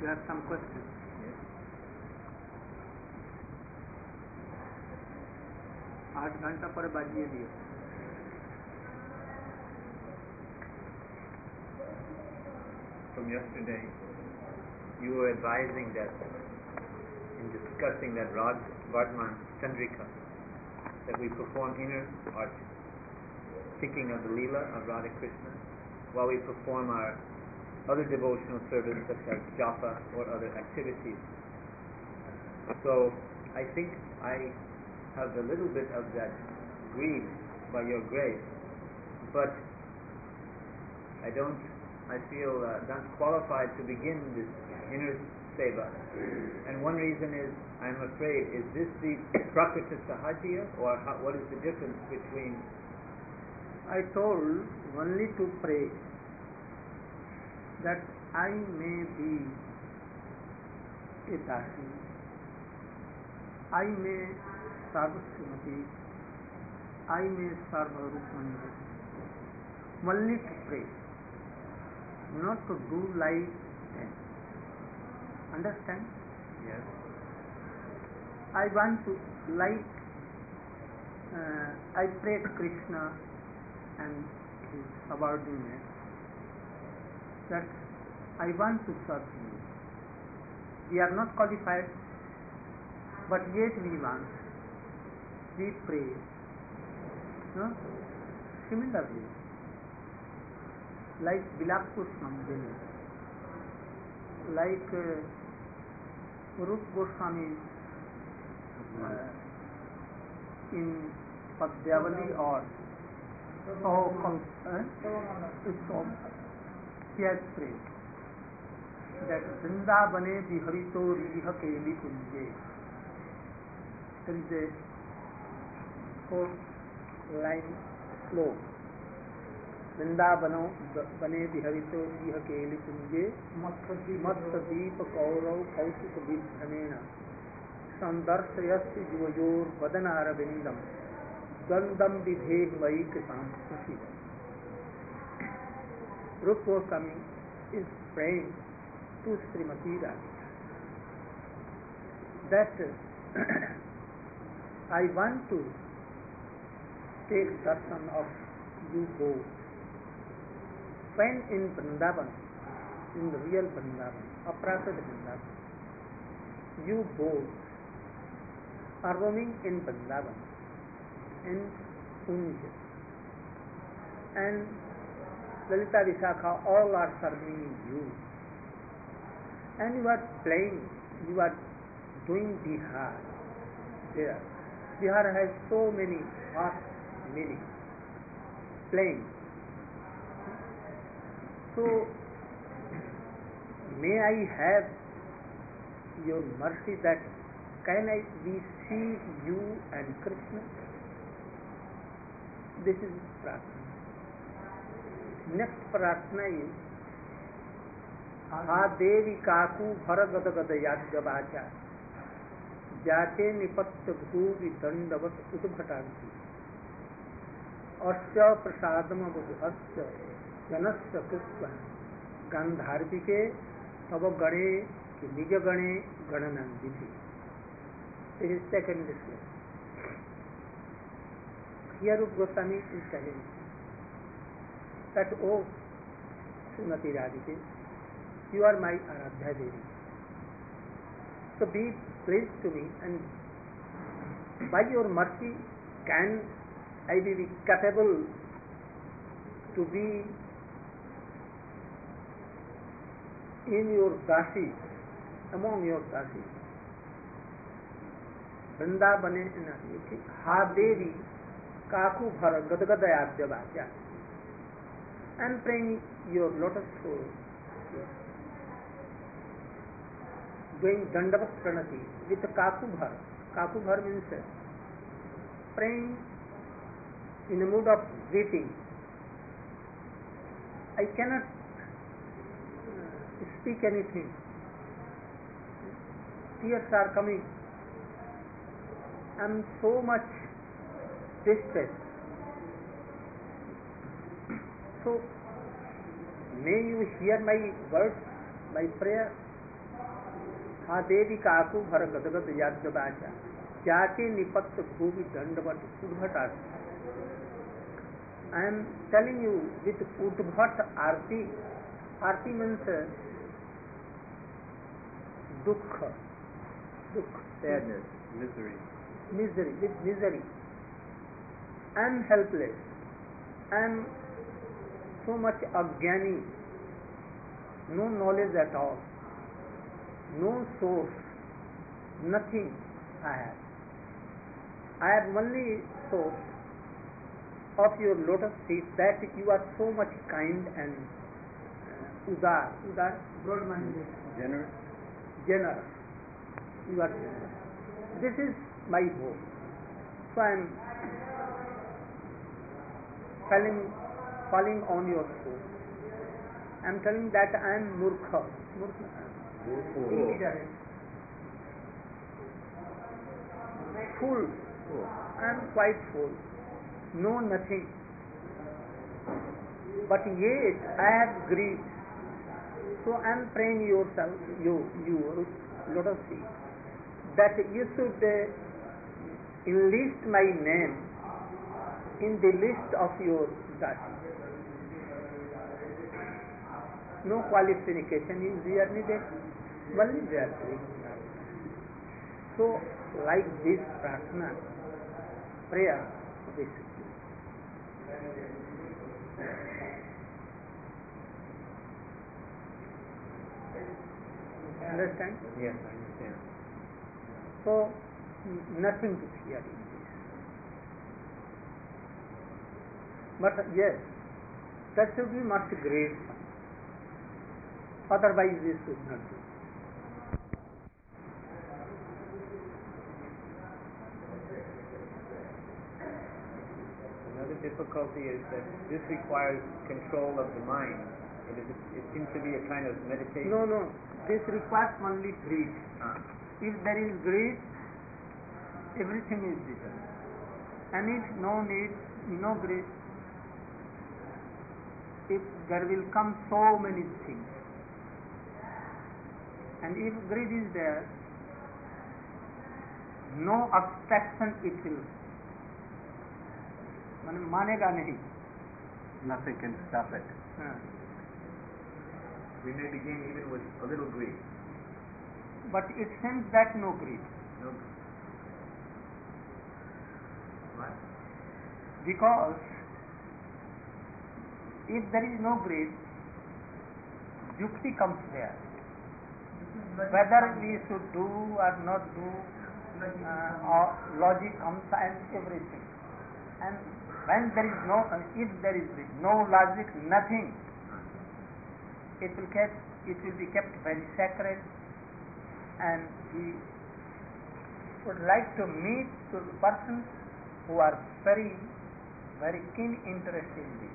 you have some questions? Yes. 8 घंटा पर बाजिए दिए. From yesterday, you were advising that in discussing that Vardman Chandrika, that we perform inner art, thinking of the Leela of Radha Krishna, while we perform our other devotional service such as japa or other activities. So I think I have a little bit of that greed by your grace, but I feel not qualified to begin this inner seva. And one reason is, I'm afraid, is this the Prakriti Sahajya, or what is the difference between? I told only to pray that I may be a dasi, I may serve Srimati, I may serve Rukmani. Only to pray, not to do like them. Understand? Yes. I want to I pray to Krishna and his subordinates that I want to serve him. We are not qualified, but yet we want. We pray. No? Similarly, like Bilakpur Mandini, like Rup Goswami in Padyavali or he has prayed that Vrindavane Viharito Riha Keli Kunje. There is a 4-line slow. Vrindavano Bane Viharito Riha Keli Kunje Matta Deep Kaurav Kausik Vidhanena Sandarsayasya Juvayor Vadanara Vindam Gandam Vidhe Vai Krisam Sushi. Rup Goswami is praying to Srimati Radhika that I want to take darshan of you both. When in Vrindavan, in the real Vrindavan, Aprakrit Vrindavan, you both are roaming in Vrindavan, in Kunj, and Lalita Vishakha, all are serving you, and you are playing, you are doing Bihar there. Bihar has so many vast meanings. Playing. So, may I have your mercy that can we see you and Krishna? This is prarthana. Next prarthana is Ha Devi Kaku Bharagada Gadayadya Vacha Jate Nipatya Bhuvi Dandavat Udbhatanti Asya Prasadama Asya Janasya Krishna Gandharvike Tava Gane Ki Nija Gane Ganananditi. This is second display. Here Rup Goswami is telling that, oh Srimati Radhika, you are my Aradhya Devi. So be pleased to me, and by your mercy can I be capable to be in your dasi, among your dasi. Vrindavane Ha Devi Kaku Bhara Gadgadayadya Vacha. I am praying your lotus floor, doing Dandavat Pranati with Kaku Bhara. Kaku Bhara means praying in a mood of greeting. I cannot speak anything. Tears are coming. I am so much distressed. So, may you hear my words, my prayer, हाँ देवी काकु भर गदगद याद बाचा जाके निपत्त भूवि दंडवत उद्भट I am telling you with Udbhat Arti. Arti means dukha, sadness, misery. Misery, with misery. I am helpless. I am so much ajnani, no knowledge at all, no source, nothing I have. I have only source of your lotus feet, that you are so much kind and udar, broad-minded, generous. You are generous. This is my hope. So I am falling on your soul. I am telling that I am murkha. Illiterate. Full. I am quite full. Know nothing, but yet I have greed. So I am praying yourself, you lotus feet, that you should enlist my name in the list of your dati. No qualification is there needed, only there. So like this prarthana, prayer, this. Understand? Yes, I understand. So, nothing to fear in this. But yes, that should be much great. Otherwise, we should not do. Another difficulty is that this requires control of the mind. It seems to be a kind of meditation. No. This requires only greed. If there is greed, everything is different. And if no need, no greed, if there will come so many things. And if greed is there, no abstraction it will. मानेगा नहीं. Nothing can stop it. We may begin even with a little greed. But it seems that no greed. No. What? Because if there is no greed, yukti comes there. Whether we should do or not do, or logic comes and everything. And when there is if there is no logic, nothing, it will be kept very sacred, and we would like to meet to the persons who are very, very keen interest in this.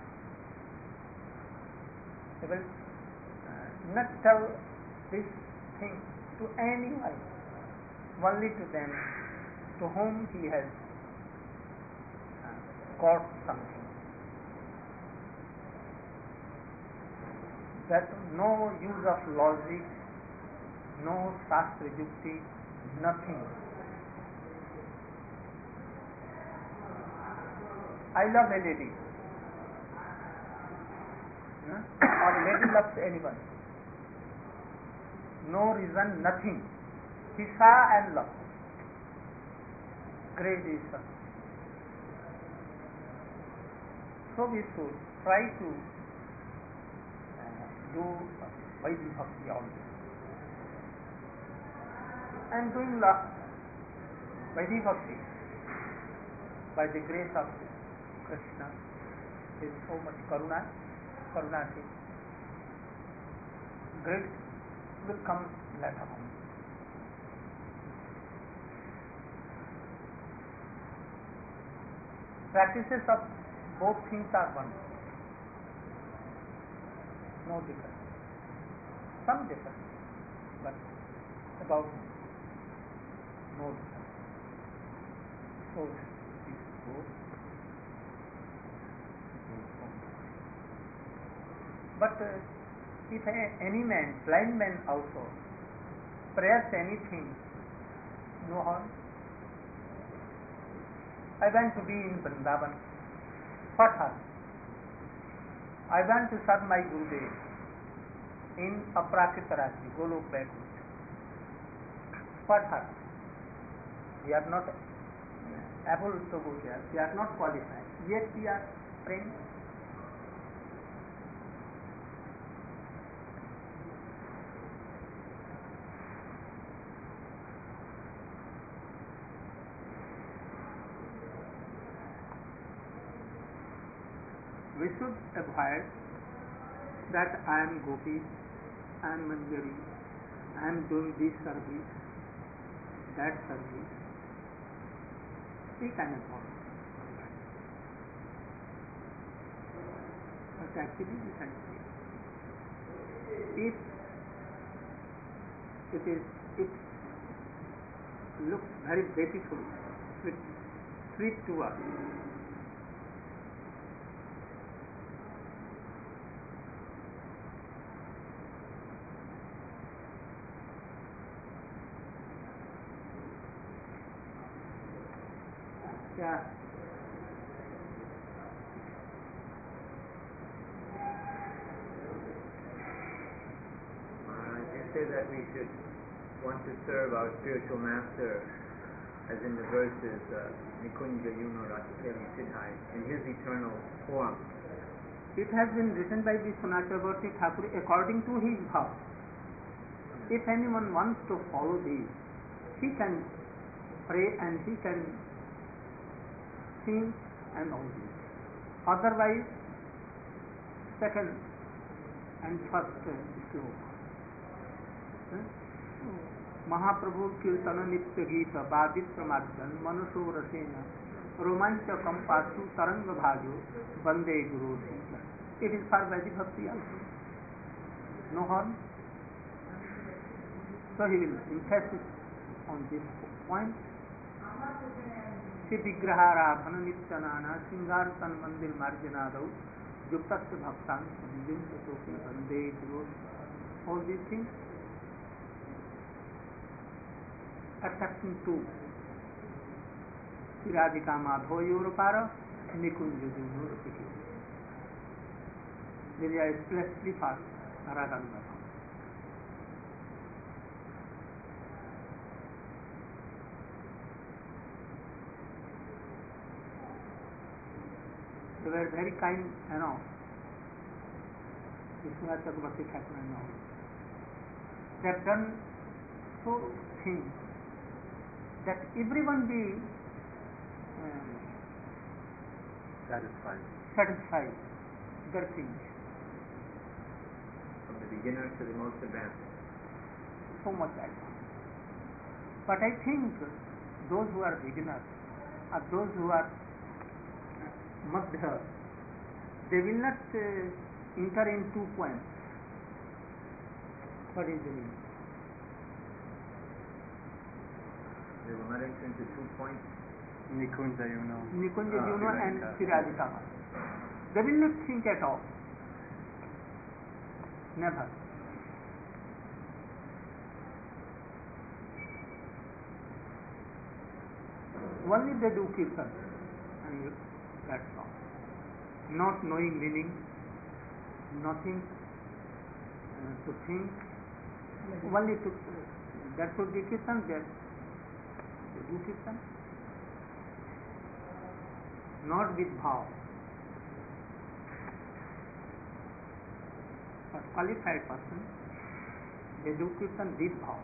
They will not tell this thing to anyone, only to them to whom he has got something. That no use of logic, no shastra yukti, nothing. I love a lady, or lady loves anyone. No reason, nothing. He saw and loved. Great is such. So we should try to do Vaidhi Bhakti also. And doing Vaidhi Bhakti by the grace of Krishna is so much karuna se great will come later on. Practices of both things are one. No difference. Some difference, but about no difference. So this goes. But if any man, blind man also, press anything, no harm. I want to be in Vrindavan. What harm? I want to serve my Gurudev in Aprakita Rajya, Golok backward. What harm? We are not able to go there. We are not qualified. Yet we are praying. We should avoid that I am Gopi, I am Manjari, I am doing this service, that service. We can avoid. But actually we can see. If it looks very beautiful, sweet to us, yeah. You say that we should want to serve our spiritual master, as in the verses, Nikunja Yuno Rasateli Siddhai, in his eternal form. It has been written by Vishwanath Chakravarti Thakur according to his vow. If anyone wants to follow these, he can pray and he can sing and all this. Otherwise, second and first sloka. महाप्रभु कीर्तन नित्य गीत बादित प्रमादन मनुषो रसेन रोमांचकम पासु तरंग भाजो वंदे गुरु शीतल. It is for Vaidhi Bhakti also. No harm. So he will emphasize on this point. Shri Vigraharadhana Nityanana Singar Tan Mandir Marjanadau Yuktasya Bhaktan Samjim Satoki Vande Guru. All these things attracting to Radhika Madho Yorupara Nikunja Juno Rupiki. They are especially for Radha Madho. They were very kind, Vishwanath Chakravarti Thakur and all. They have done so things that everyone be satisfied their things. From the beginner to the most advanced. So much advanced. But I think those who are beginners or those who are Madhya, they will not enter in 2 points. What is the meaning? They will not enter into 2 points. Nikunja Yuno and Siradhika. They will not think at all. Never. Only they do kirtan and that's all. Not knowing meaning, nothing to think. Only to that should be kirtan there. They do kirtan. Not with bhav. But qualified person, they do kirtan with bhav.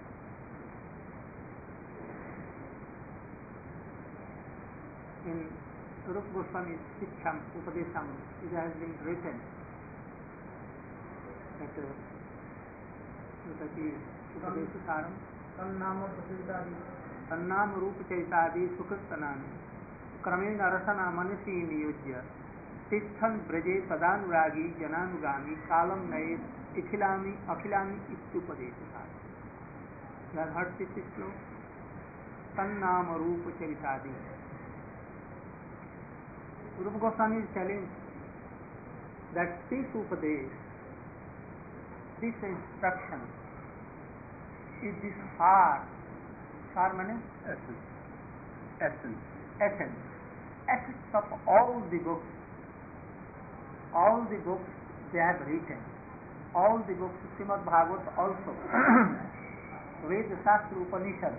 In Rupa Goswami's Siksham Upadesham, it has been written that Upadeshasaram Tannam Rupa Chaitadi Sukristanani Kramena Rasana Manasi Niyojya Tisthan Braje Sadanuragi Jananugami Kalam Nae Ikhilami Ityupadeshasaram. You have heard this sloka? Tannam Rupa Chaitadi. Rupa Goswami is telling that this Upadesh, this instruction is this far. Far means Essence. Essence. essence. Essence of all the books. All the books they have written. All the books, Srimad Bhagavad also. Veda, Shastra, Upanishad.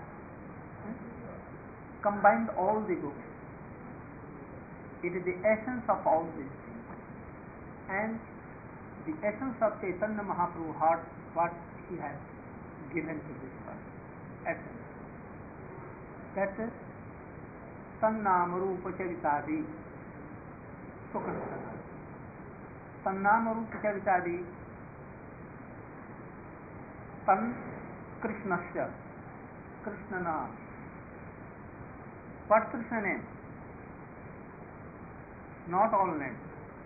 Combined all the books. It is the essence of all these things. And the essence of Chaitanya Mahaprabhu heart, what he has given to this world. Essence. That is Sannam Rupa Charitadi Sukrishna. Sannam Rupa Charitadi San Krishnasya. Krishna Nam. What Krishna name? Not all names.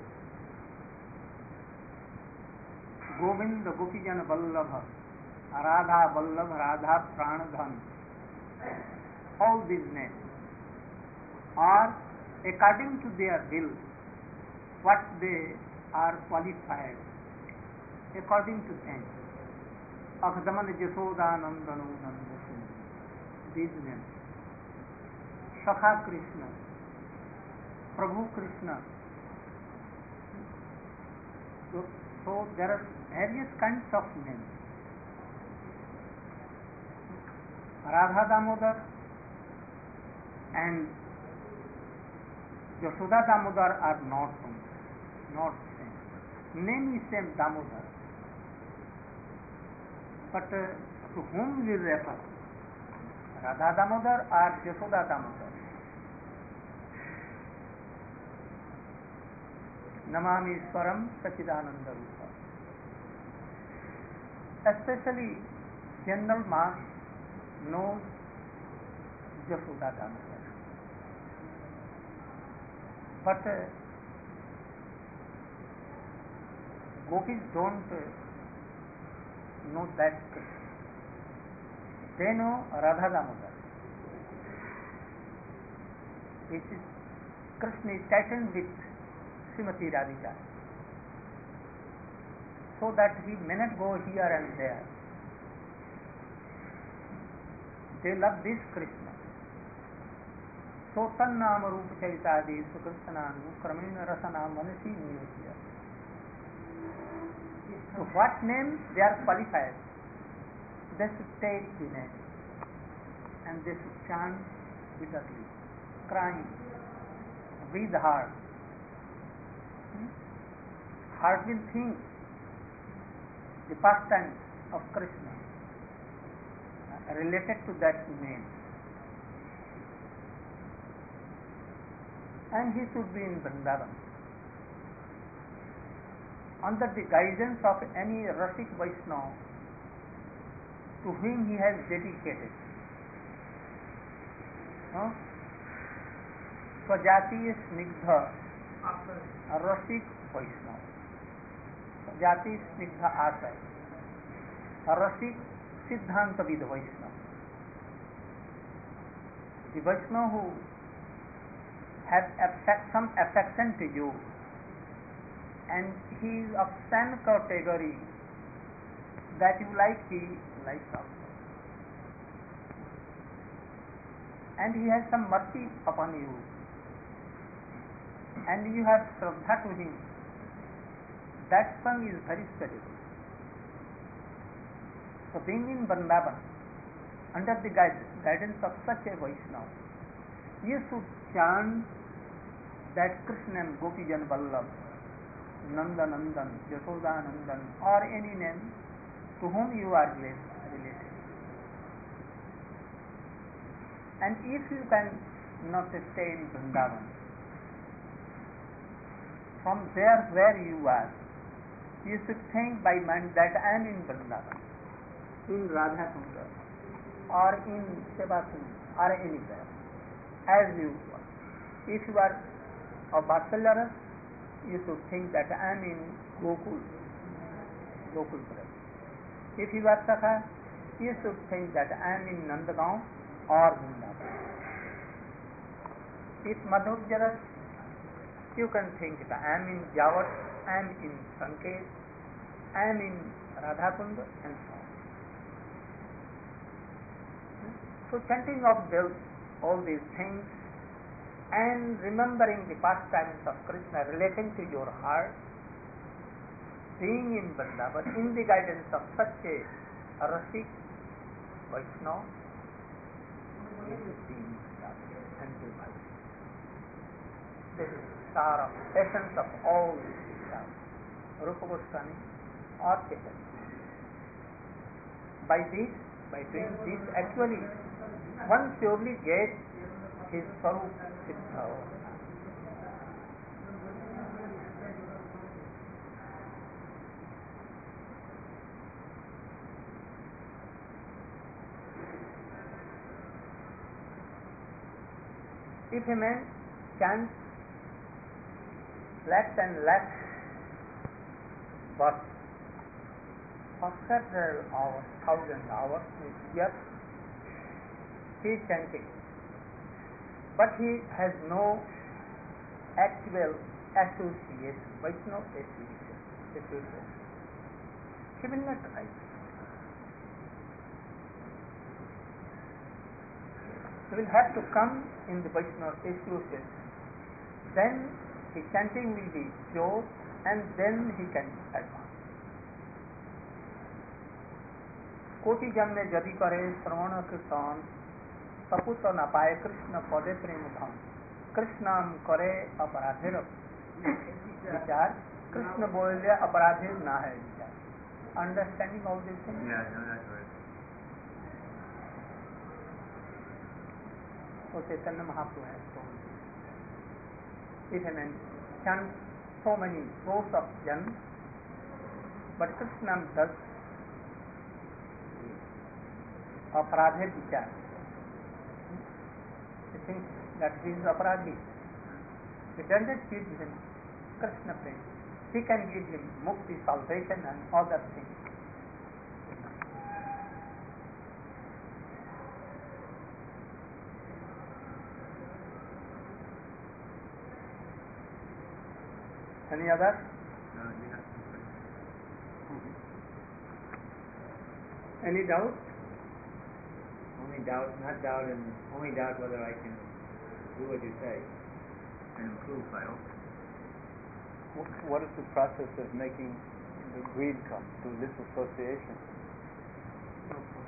Govind Gopijan Vallabha, Radha Vallabha, Radha Pranadhan. All these names are according to their will, what they are qualified, according to them. Akdaman Jashodanandanu Nandasun. These names. Shakha Krishna, Prabhu Krishna. So there are various kinds of names. Radha Damodar and Yashoda Damodar are not same. Name is same, Damodar. But to whom we refer? Radha Damodar or Yashoda Damodar? Namami Swaram Sachidananda Rupa. Especially general mass knows Yashoda Damodar. But gopis don't know that. They know Radha Damodar. Which is Krishna is tightened with Srimati Radhika, so that he may not go here and there. They love this Krishna. So Tannam Rupa Charitadi Sukristananu Kramena Rasana Manasi Niyotya. So what name they are qualified? They should take the name and they should chant bitterly, crying, with heart. Heart will think the pastime of Krishna related to that name. And he should be in Vrindavan. Under the guidance of any Rasik Vaishnava to whom he has dedicated. Swajatiya Snigdha Rasik Vaishnava. Swajati Snigdha Asay. Rasik Siddhanta Vidha Vaishnava. The Vaishnava who has some affection to you, and he is of same category that you like, he likes also. And he has some mercy upon you, and you have Shraddha to him. That song is very special. So being in Vrindavan, under the guidance of such a Vaishnava, you should chant that Krishna name, Gopijan Vallabh, Nanda Nandan, Yashoda Nandan, or any name to whom you are related. And if you can not stay in Vrindavan, from there where you are, you should think by mind that I am in Vrindavan, in Radha Kunda, or in Sevakund, or anywhere, as you want. If you are of Vatsalya, you should think that I am in Gokul Pradesh. If you are Sakha, you should think that I am in Nandagaon or Vrindavan. If Madhurjaras, you can think that I am in Jawat, I am in Sanket, I am in Radhakund, and so on. So chanting of all these things and remembering the pastimes of Krishna relating to your heart, being in Vrindavan in the guidance of such a Rasik Vaishnava, you should be in Vrindavan and do bhakti. This is the star of essence of all these Gita, Rupa Goswami or Chaitanya. By doing this, actually, one surely gets his Swarup Siddha. If a man chants lakhs and lakhs but for several hours, thousand hours, yes, he is chanting, but he has no actual association, Vaishnava association. He will not write. He will have to come in the Vaishnava association. Then his chanting will be pure and then he can advance. कोटि जन्मे यदि करे श्रवण कीर्तन सपुत न पाए कृष्ण पदे प्रेम धन कृष्णम करे अपराधेर विचार कृष्ण बोले अपराधेर ना है विचार. Understanding all these things? Yeah, no, that's right. So Chaitanya Mahaprabhu has told this. If a man chants so many crores of jans, but Krishna does अपराधे विचार, he thinks that he is aparadhi. He does not give him Krishna prem. He can give him mukti, salvation and other things. Any other? No, you have to. Any doubt? Only doubt whether I can do what you say and improve, I hope. What is the process of making the greed come through this association? No problem.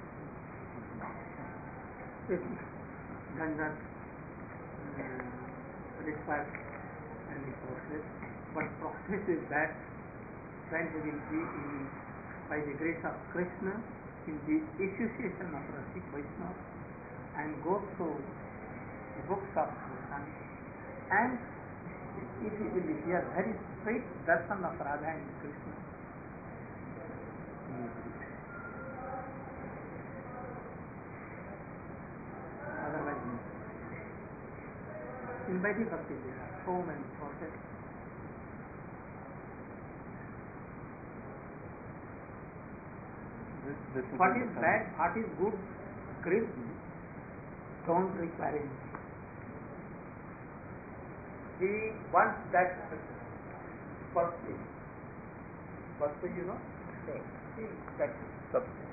It does not require any process, but process is that when he will be by the grace of Krishna in the association of Rasik Vaishnava and go through the books of Goswami, and if he will hear very straight darshan of Radha and Krishna, otherwise no. In Vedic Bhakti there are so many processes. What is bad, what is good, Krishna don't require anything. He wants that first thing. First thing, you know? That substance.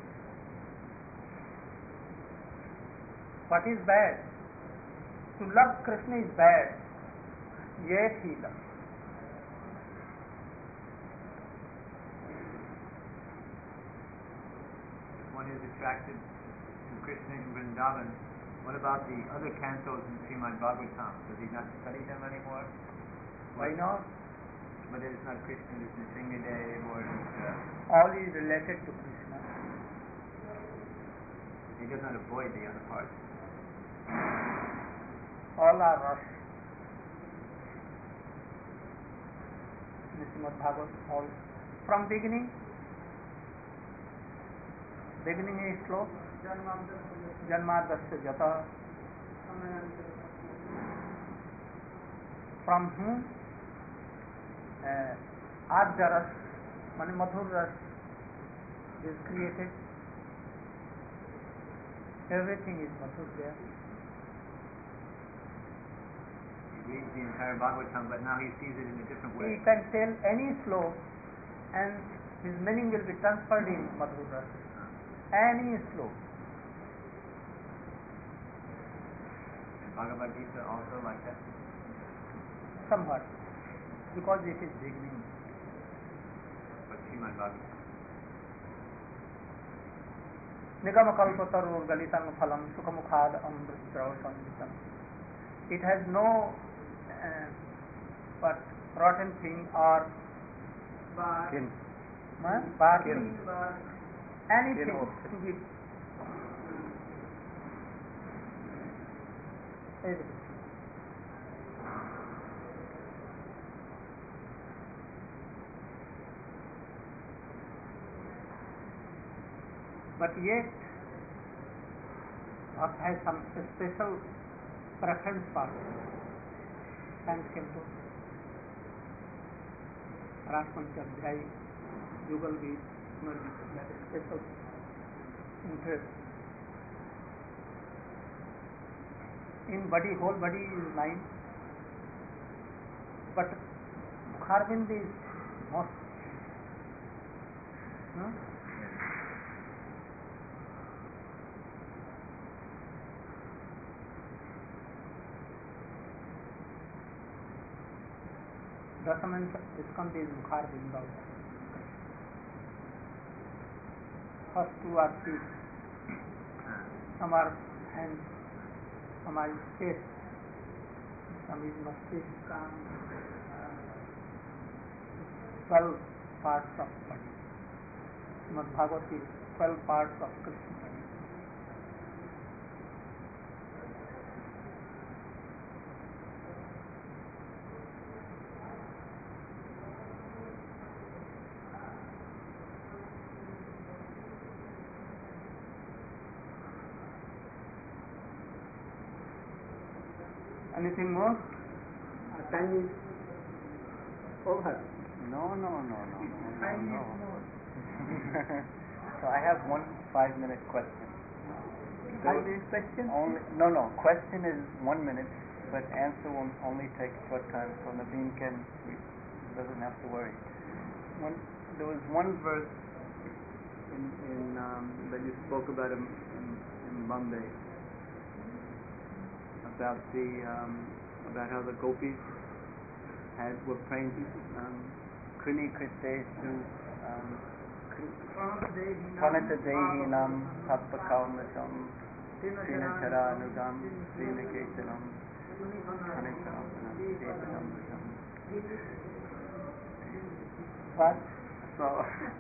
What is bad? To love Krishna is bad, yet he loves. One is attracted to Krishna in Vrindavan. What about the other cantos in Srimad Bhagavatam? Does he not study them anymore? Why not? But it is not Krishna, it is Nrsimhadev or All is related to Krishna. he does not avoid the other parts. All are Rasa. Srimad Bhagavatam, all. From beginning is slow. Janmadasya Jata. From whom? Adya Ras, Madhur Ras is created. Everything is Madhur there. He reads the entire Bhagavatam, but now he sees it in a different way. He can tell any slope and his meaning will be transferred in Madhur Ras. Any slope. Bhagavad Gita also like that? Somewhat, because it is beginning. But Srimad Bhagavatam. Nigama kalpatarurgalitam phalam sukhamukhad amritrav samvitam. It has no but rotten thing or Kin. barking, Kin. anything Kin to be. But yet, Bhakt has some special preference for Sanskrit Canto, Rashpanchadhyay, Yugal Beat, that is special interest. In body, whole body is mine, but Mukharbind is most. No? Dasaman Iskand is Mukharbind also. First two are feet, some are hands, some are chest, some is Mastika, 12 parts of body. Srimad Bhagavad is 12 parts of Krishna body. Anything more? Time is over. No. Time is more. So I have one 5-minute question. 5-minute question? No. Question is 1 minute, but answer will only take short time, so Naveen doesn't have to worry. There was one verse in that you spoke about in Bombay about how the gopis were praying Krini Kritesu Pranata Dehinam Tappakalmatam Dinachara Anugam Sriniketanam Kanikapanam Ketanam. What? So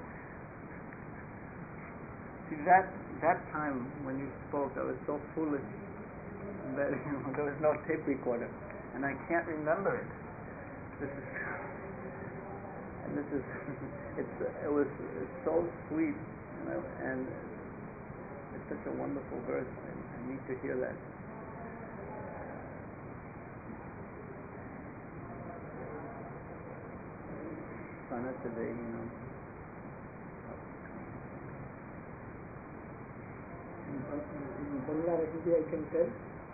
see that time when you spoke, I was so foolish that there was no tape recorder, and I can't remember it. It's so sweet, and it's such a wonderful verse. I need to hear that. Sana today, In Bangladeshi I can tell.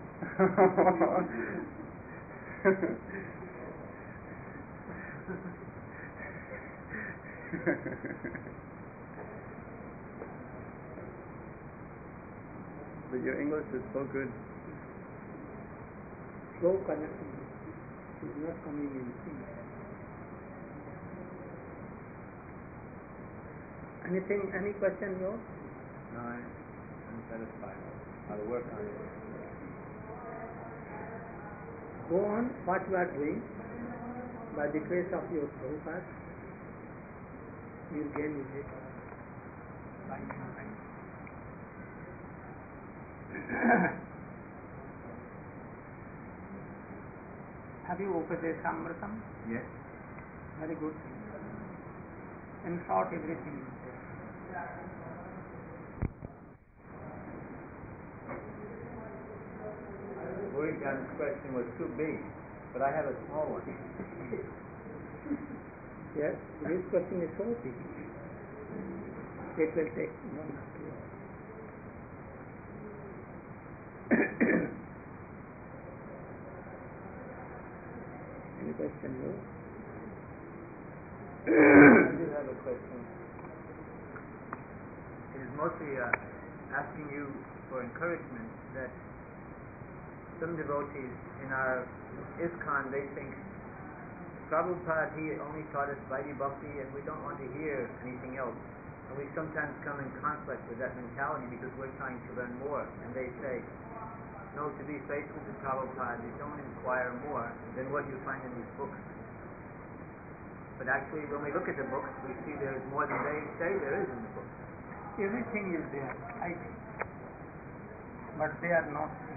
But your English is so good. Slow connection is not coming in sync. Any question here? No, I'm satisfied. I'll work on it. Go on what you are doing. By the grace of your Prabhupada, you will gain with it. Have you Upadeshamritam? Yes. Very good. In short, everything is there. Murigyan's question was too big, but I have a small one. Yes, this question is so big. It will take 1 or 2 hours. Any question, no? I do have a question. It is mostly asking you for encouragement that some devotees in our ISKCON, they think Prabhupada, he only taught us Vaidhi Bhakti and we don't want to hear anything else. And we sometimes come in conflict with that mentality because we're trying to learn more. And they say, no, to be faithful to Prabhupada, you don't inquire more than what you find in these books. But actually, when we look at the books, we see there's more than they say there is in the books. Everything is there, I think. But they are not here.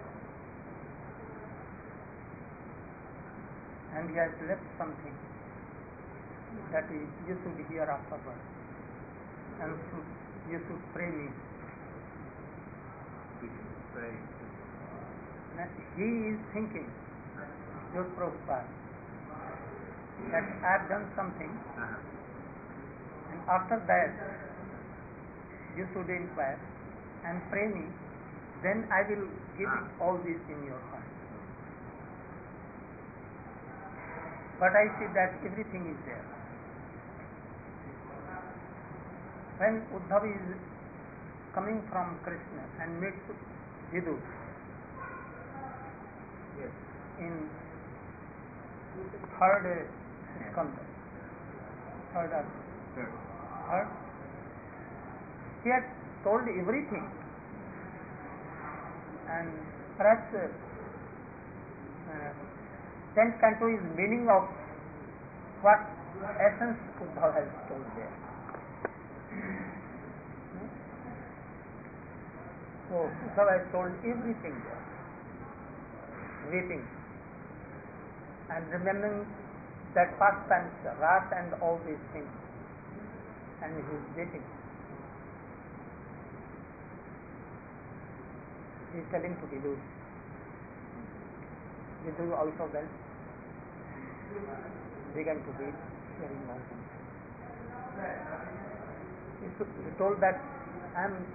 And he has left something that is, you should hear afterwards. And you should pray me. We should pray. That he is thinking, your Prabhupada, that I have done something, and after that you should inquire and pray me, then I will give it all this in your heart. But I see that everything is there. When Uddhava is coming from Krishna and meets Vidu in third skanda, third, he had told everything, and perhaps 10th canto is meaning of what essence Uddhava has told there. So Uddhava has told everything there, weeping and remembering that past times, wrath and all these things, and he is weeping. He is telling to Vidu. Vidu also then began to weep, hearing all things. He told that I am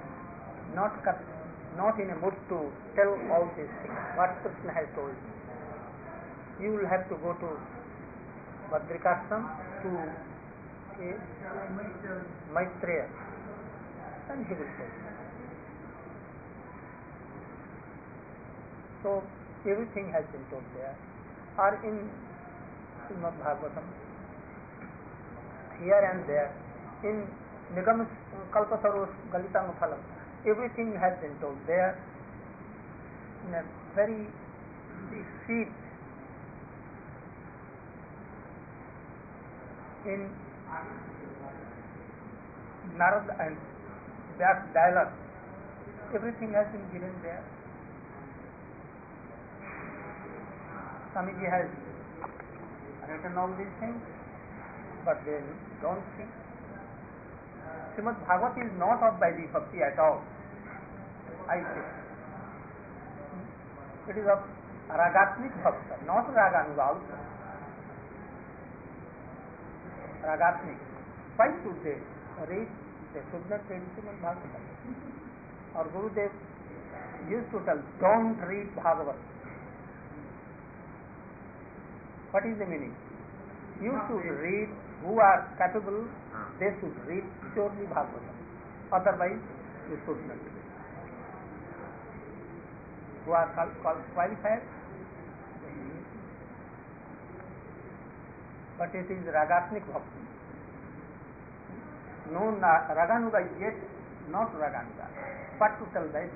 not in a mood to tell all these things, what Krishna has told me. You will have to go to Badrikashram to Maitreya, and he will tell you. So everything has been told there. Or in Srimad Bhagavatam, here and there, in Nigam Kalpatarus Galitamuphalam, everything has been told there in a very sweet, in Narad and Vyas dialogue, everything has been given there. Swamiji has written all these things, but they don't see. Srimad Bhagavat is not of Vaidhi Bhakti at all, I say. It is of Ragatmik Bhakta, not Raganuga also. Ragatmik. Why should they read? They should not read Srimad Bhagavatam. Or Gurudev used to tell, don't read Bhagavat. What is the meaning? You should read, who are capable, they should read purely Bhagavatam. Otherwise, you should not read. Who are qualified? But it is Ragatmik Bhakti. No Raganuga is yet not Raganuga. What to tell that?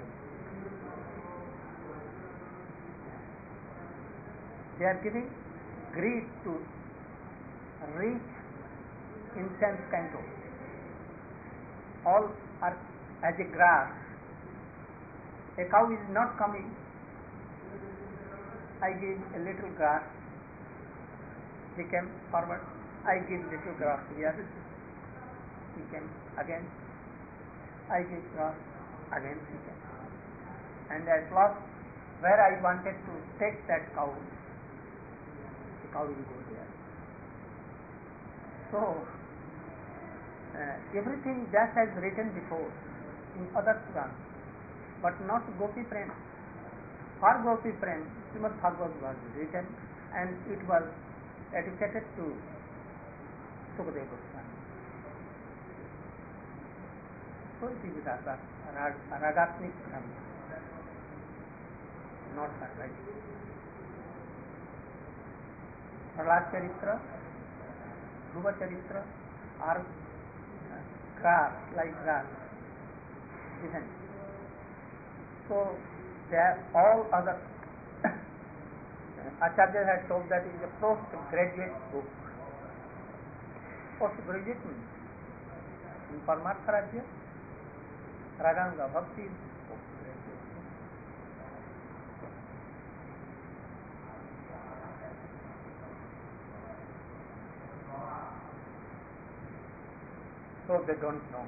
They are giving greed to reach in 10th canto. All are as a grass. A cow is not coming. I give a little grass. He came forward. I give little grass here. He came again. I give grass. Again he came. And at last, where I wanted to take that cow, the cow will go there. So, everything that has written before in other Purana, but not Gopi Prem. For Gopi Prem, Srimad Bhagavad was written and it was dedicated to Sukadeva Goswami. So it is Ragatmik Brahma. not right. Prahlad Charitra, Dhruva Charitra are grass, like grass, isn't it? So they are all other Acharya had told that it is a postgraduate book. Postgraduate means in Paramartha Rajya, Raganga Bhakti is postgraduate. So they don't know.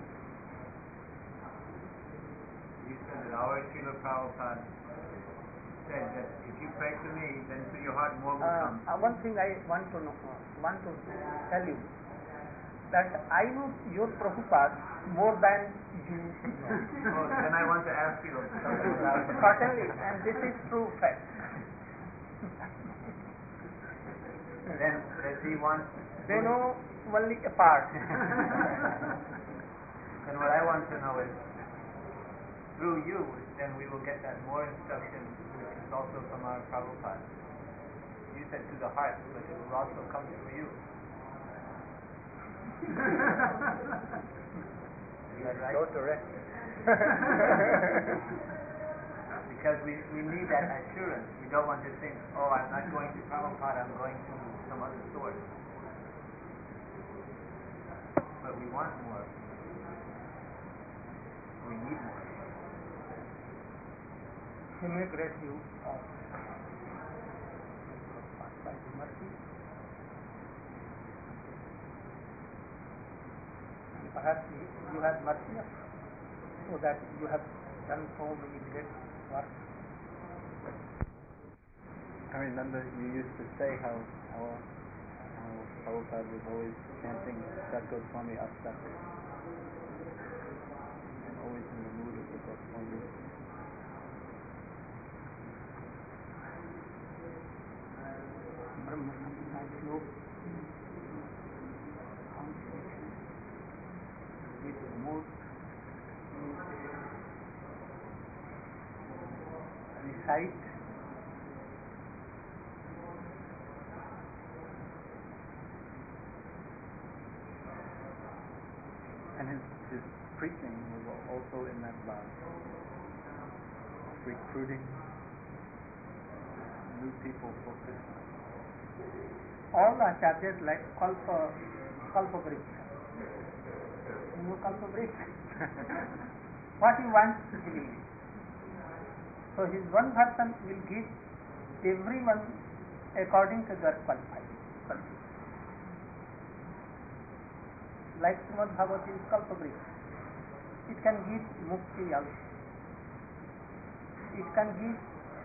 You said that our Srila Prabhupada said that if you pray to me, then to your heart more will come. One thing I want to tell you, that I know your Prabhupada more than you know. Oh, then I want to ask you something about it. Certainly, and this is true fact. Then does he want... They know only a part. Then what I want to know is, through you, then we will get that more instruction, which is also from our Prabhupada. You said to the heart, but it will also come through you. Is that right? So direct. Because we need that assurance. We don't want to think, oh, I'm not going to Prabhupada, I'm going to some other source. But we want more. We need more. He may grant you all by His mercy. And perhaps you have mercy so that you have done so many great works. I remember you used to say how Prabhupada was always chanting Sat Goswami Astak, and always in the mood of the Goswami. Brahma Samhita Slok with most recite And his preaching was also in that line, recruiting new people for Krishna. all acharyas like Kalpa Vriksha. You know Kalpa Vriksha? What he wants, he will give. So his one person will give everyone according to their qualification. Like Srimad Bhagavati is Kalpa Vriksha. It can give mukti also. It can give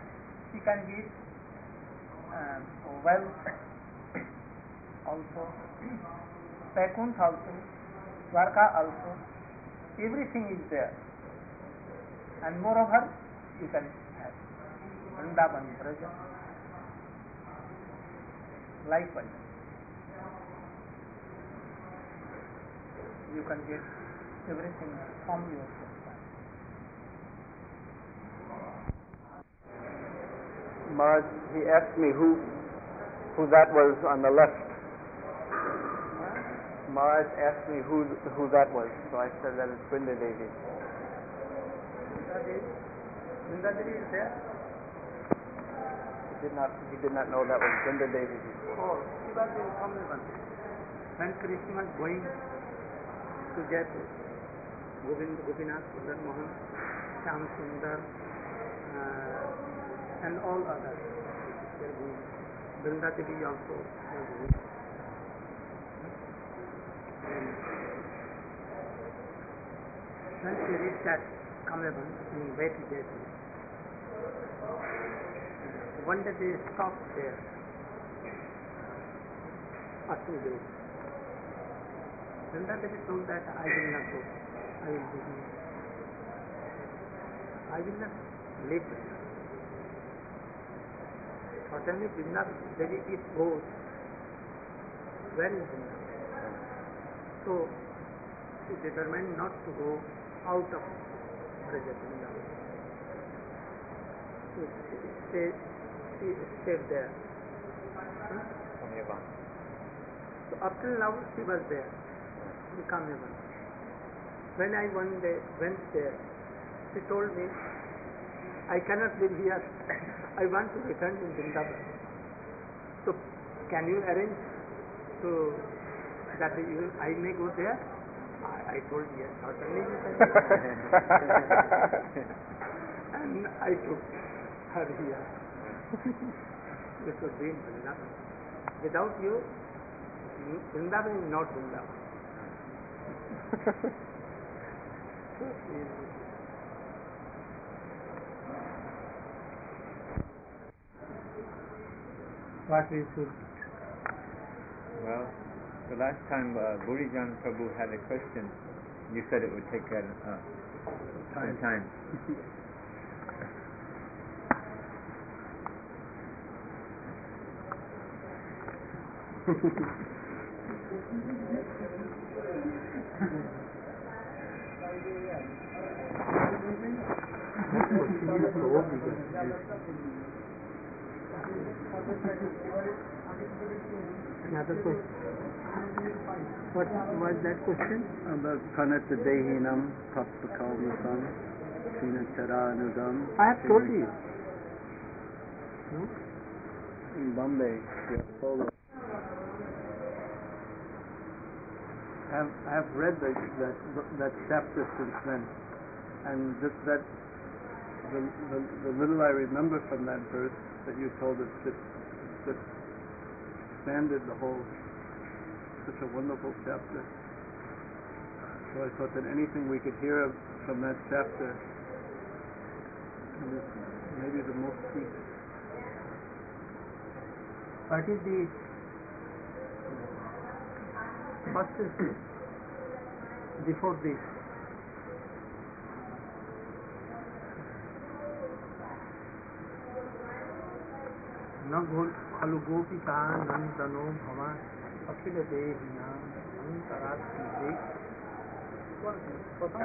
wealth also, Vaikuntha also, Dwarka also. Everything is there. And moreover, you can have Vrindavan Braja. Likewise, you can get everything from your Prabhupada. Maharaj, he asked me who that was on the left. Maharaj asked me who that was, so I said that it's Vrinda Devi. Vrinda Devi is there? He did not know that was Vrinda Devi. Oh, she was in Kamlevan. When Krishna was going to Jaipur, Gopinath, Sundar Mohan, Shyam Sundar, and all others. Vrinda Devi also was going. When she reached at Kamlevan in way to Jaipur, one day they stopped there. Asking Devi. Vrinda Devi told that I will not go. I will be here. I will not leave Vrinda. Certainly Vrinda Devi is goes. Where is Vrinda? So she determined not to go out of Braja Vrindavan. She she stayed there. Kamyavan. So up till now she was there, in Kamyavan. When I one day went there, she told me, I cannot live here. I want to return to Vrindavan. So can you arrange so that I may go there? I told yes, certainly you can. And I took her here. This was in Vrindavan. Without you, Vrindavan is not Vrindavan. What we should? Well, the last time Burijan Prabhu had a question, you said it would take some time. Another question. What was that question? About Pranata Dehinam Tappakalmasam Sina Charanudam. I have told you. No? In Bombay, Polo. I have read that chapter since then, and just that the little I remember from that verse that you told us just expanded the whole. Such a wonderful chapter. So I thought that anything we could hear from that chapter is maybe the most sweet. What is the first is before this? न खलु गोपिका नंदनो भवान अखिल देहिना अंतरात्म प्रथम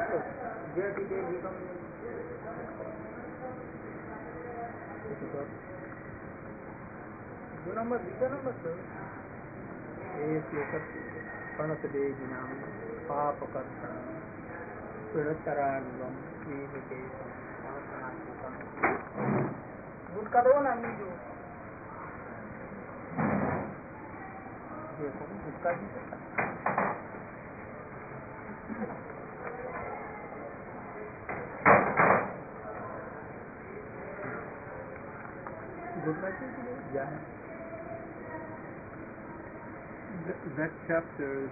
प्रणत देहिना पापकर्षण सुरचरान्वम गुटका दो ना नीजो देखो गुटका जी गुटका जी जाए That chapter is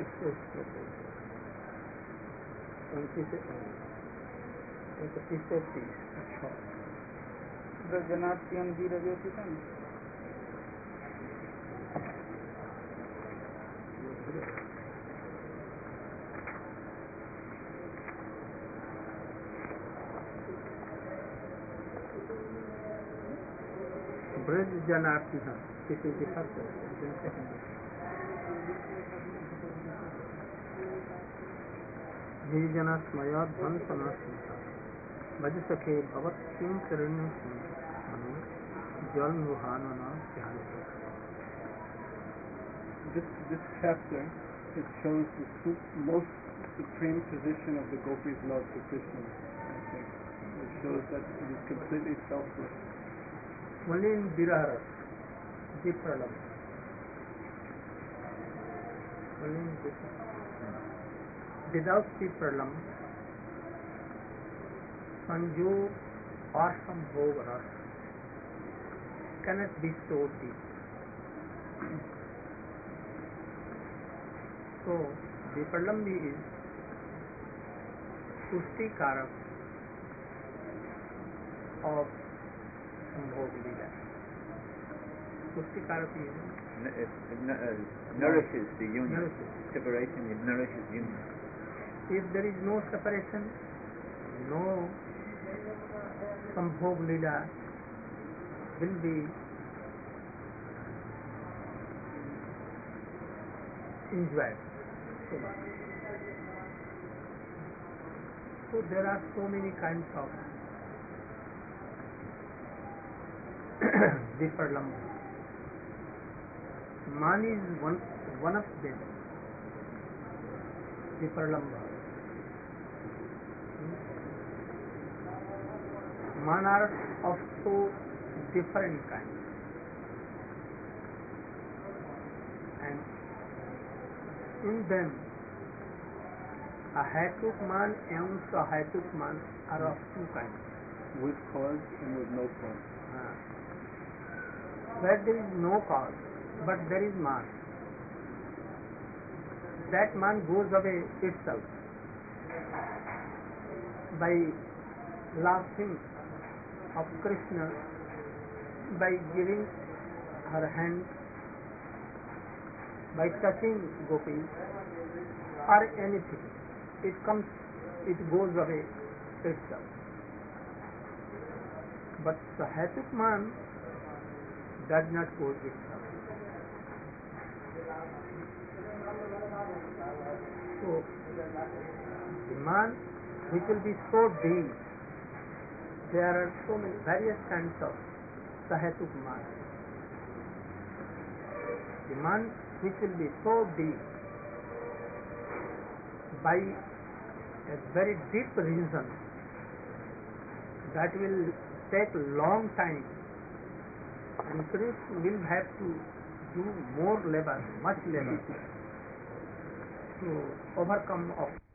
6 Janardan जी रहे थे ना ब्रज जनार्दन किसी दिखा गिरिजना स्मया ध्वंसना भज सके भवत किं करण्य जल मुहानना ध्यान. This chapter, it shows the most supreme position of the gopis' love for Krishna. I think it shows that it is completely selfless. Only in Virara, Vipralam. Only in Vipralam. Without Vipralam, Sanjog or Sambhog Ras cannot be so deep. So, Vipralam is Pushti Karak of Sambhog Leela. Pushti Karak is It nourishes the union. Nourishes. Separation, it nourishes union. If there is no separation, no Sambhog Leela will be enjoyed so much. So there are so many kinds of Vipralambha. Man is one of them. Vipralambha. Man are of so different kinds. And in them, a Hatuk man and Sahatuk man are of two kinds. With cause and with no cause. Where there is no cause, but there is man. That man goes away itself by laughing of Krishna, by giving her hand, by touching gopis or anything. It goes away itself. But the Sahatuk man does not go itself. So, the man which will be so deep, there are so many various kinds of Sahatuk man. The man which will be so deep, by a very deep reason, that will take long time, and Krishna will have to do more labor, much labor, to overcome of